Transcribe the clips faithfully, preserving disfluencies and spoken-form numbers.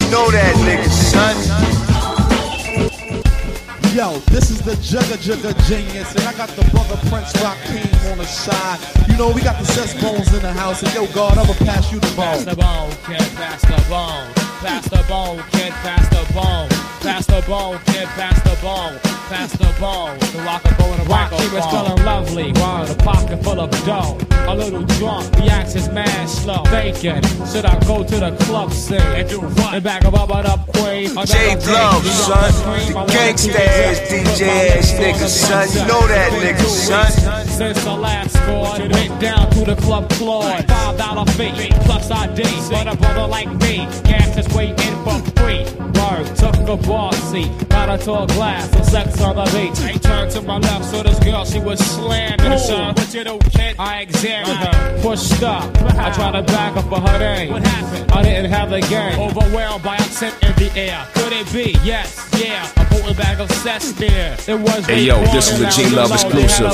know that nigga, son. Yo, this is the Jugga Jugga Genius, and I got the brother Prince Rakeem on the side. You know, we got the Cess Bones in the house, and yo, God, I'ma pass you the bone. Pass the bone, kid, pass the bone. Pass the bone, kid, pass the bone. Pass the bone, kid, pass the bone. Pass the bone, the rock and roll and the rock. She was feeling lovely, while the pocket full of dough. A little drunk, the axe is mad slow. Thinking, should I go to the club scene and do what? And back up, up, up, queen. J Love, son, the gangsta ass D J ass nigga, son. You know that nigga, son. Since the last score, went down to the club floor. Five dollar fee plus I D. But a brother like me, gas is waiting for free. Word, took a bar seat, got her to a glass, some sex on the beach. I turned to my left, so this girl, she was slamming. Son, what you do, kid? I examined her, pushed up. I tried to back up for her name. What happened? I didn't have the game. Overwhelmed by accent in the air. Could it be? Yes, yeah. A potent bag of cess there. It was. Hey yo, this is a J Love exclusive.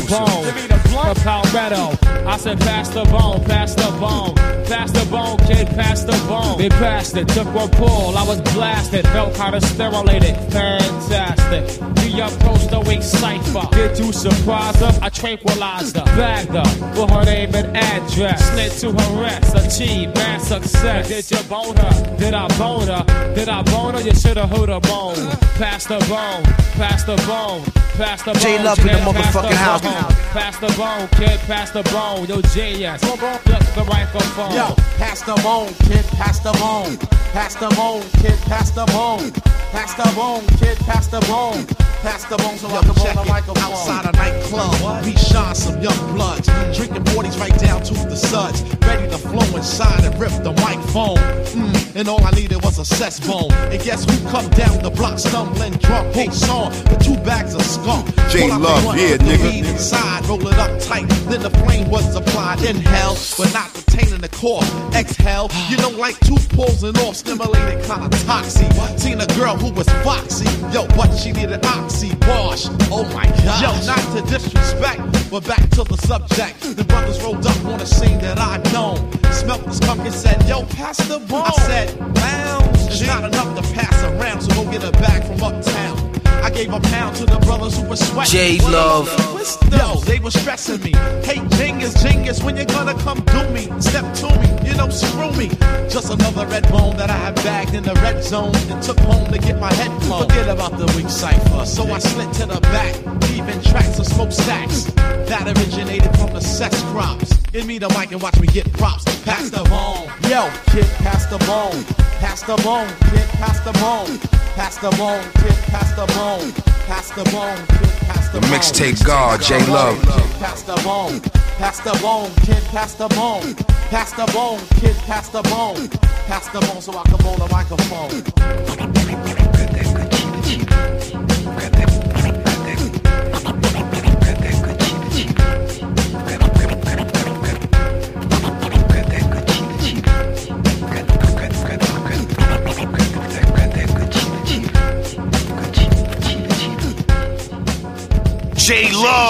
A Palmetto. I said, pass the bone, pass the bone, pass the bone, kid, pass the bone. They passed it, took one pull. I was blasted, felt kinda stimulated, fantastic. We approached the weak cipher. Did you surprise her? I tranquilized her, bagged her for her name and address. Slid to her rest, achieved mad success. Did you bone her? Did I bone her? Did I bone her? You should've heard her bone. Pass the bone, pass the bone, pass the bone. J Love in the motherfucking house. Pass the bone, kid, pass the bone. Yo, J S, flip the microphone. Yo, pass the bone, kid, pass the bone. Pass the bone, kid, pass the bone. Pass the bone, kid, pass the bone. Pass the bone so I can roll the microphone. Outside a nightclub, we shine some young bloods. Drinking forties right down to the suds. Ready to flow inside and rip the microphone. Mm, and all I needed was a cess bone. And guess who come down the block stumbling drunk? Hey, song with two bags of skunk. J Love, yeah, nigga. Inside, roll it up tight. Then the flame was applied. Inhale, but not retaining the core. Exhale, you know, like two pulls and off, stimulated kinda toxic. Seen a girl who was foxy. Yo, but she needed oxy wash. Oh my god. Yo, not to disrespect, but back to the subject. The brothers rolled up on a scene that I known. Smelt the skunk and said, yo, pass the bone. I said, lounge. It's not enough to pass around, so go get a bag from uptown. I gave a pound to the brothers who were sweating. J Love. Yo, they were stressing me. Hey, Jingus, Jingus, when you gonna come do me? Step to me, you know, screw me. Just another red bone that I had bagged in the red zone and took home to get my head blown. Forget about the weak cipher, so I slid to the back, leaving tracks of smoke stacks that originated from the sex crops. Give me the mic and watch me get props. Pass the bone. Yo, kid, pass the bone. Pass the bone, kid, pass the bone. Pass the bone, kid, pass the bone. Pass the bone, kid, pass the bone. The mixtape God, J Love. Pass the bone, pass the bone, kid, pass the bone. Pass the bone, kid, pass the bone. Pass the bone so I can roll the microphone. J Love.